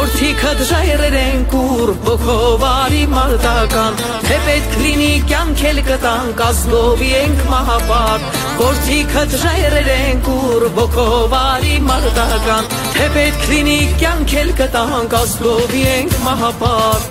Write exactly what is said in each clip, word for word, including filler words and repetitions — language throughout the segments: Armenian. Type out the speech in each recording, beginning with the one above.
Որդիքդ ժայռեր են կուր ոգովարի մարտական Թե պետք լինի կյանք էլ կտանք ազգովի ենք մահապարտ Որդիքդ ժայռեր են կուր ոգովարի մարտական Թե պետք լինի կյանք էլ կտանք ազգովի ենք մահապարտ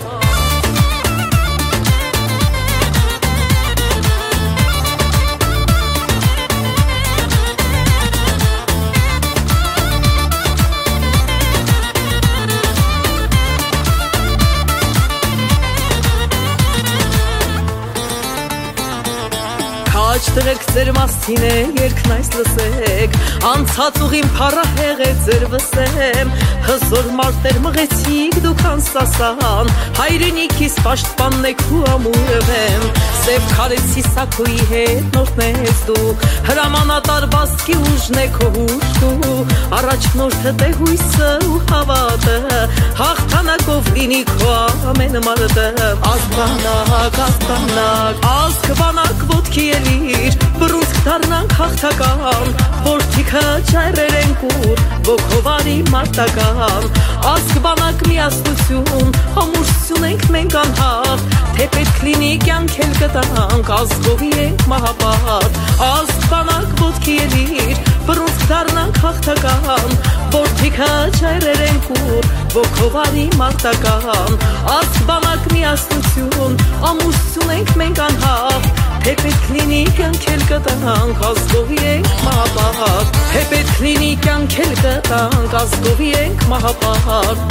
Քաջ դրեք ձեր մասին է երկն այս լսեք Անցած ուղին փառահեղ է ձեր վսեմ Հզոր մարտեր մղեցիք դուք անսասան Հայրենիքիս պաշտպանն եք ու ամուրվեմ Սև քարեցի սակոյի հետ նորտնես դու Հրամանատար բասկի ուժն է քո հուշտու Առաջնորդը դե հույսը ու հավատը Հաղթանակով լինի քո ամեն մարդը Ազգանակ, ազգանակ, ազգվանակ ոտքի էլիր Բռունցք դառնանք հաղթական Որդիքը ճայռեր են կուր ոգովարի մարտական Ազգվանակ միասնություն Ամուսություն ենք մենք անհաղ Թե պետք լինի կյանք էլ կտանք Ազգովի ենք մահապարտ Ազգվանակ ոտքի էլիր Բռունցք դառնանք հաղթական Որդիքը ճայռեր են կուր ոգովարի մարտական Ազգվանակ միասնություն Ամուսություն ենք մենք անհաղ Թե պետք լինի կյանք էլ կտանք ազգովի ենք մահապարտ Թե պետք լինի կյանք էլ կտանք ազգովի ենք մահապարտ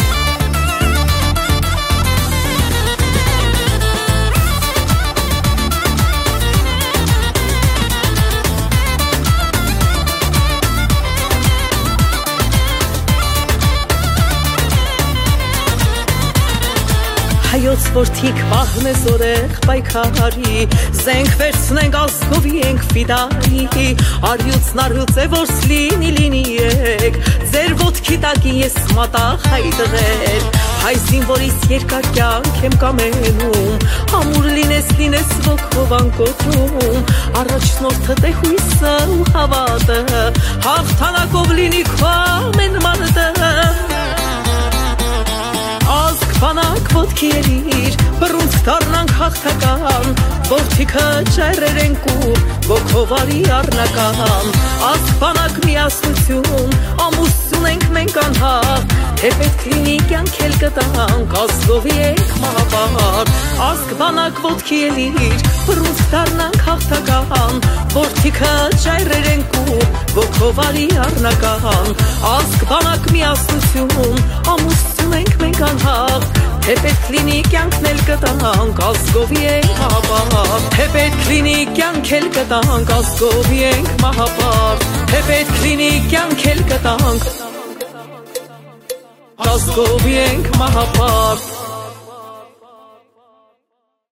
Հայոց որդիք պահն է զորեղ պայքարի Զենք վերցնենք ազգովի ենք ֆիդայի Արյուծն արյուծ է որս լինի լինի եք Ձեր ոտքի տակին ես մատաղ հայ դղեր Հայ զինվորիս երկար կյանք եմ կամենում Ամուր լինես լինես ոգով անկոտրում Առաջնորդը դե հույսը ու հավատը Հաղթանակով լինի քո ամեն մարդը Բանակ ոտքի էլիր, բռունցք դառնանք հաղթական Որդիքը ճայռեր են կուր, ոգովարի առնական Ազգ-բանակ միասնություն, ամուսություն ենք մենք անհաղ Թե պետք լինի կյանք էլ կտանք, ազգովի ենք մահապարտ Ազգ-բանակ ոտքի էլիր, բռունցք դառնանք հաղթական Որդիքը ճայռեր են կուր, ոգովարի առնական Ազգ-բանակ միասնություն, ամուսություն ենք մենք անհաղ Թե պետք լինի կյանքն էլ կտանք, ազգովի ենք մահապարտ Թե պետք լինի կյանք էլ կտանք, ազգովի ենք մահապարտ Թե պետք լինի կյանք էլ կտանք, ազգովի ենք մահապարտ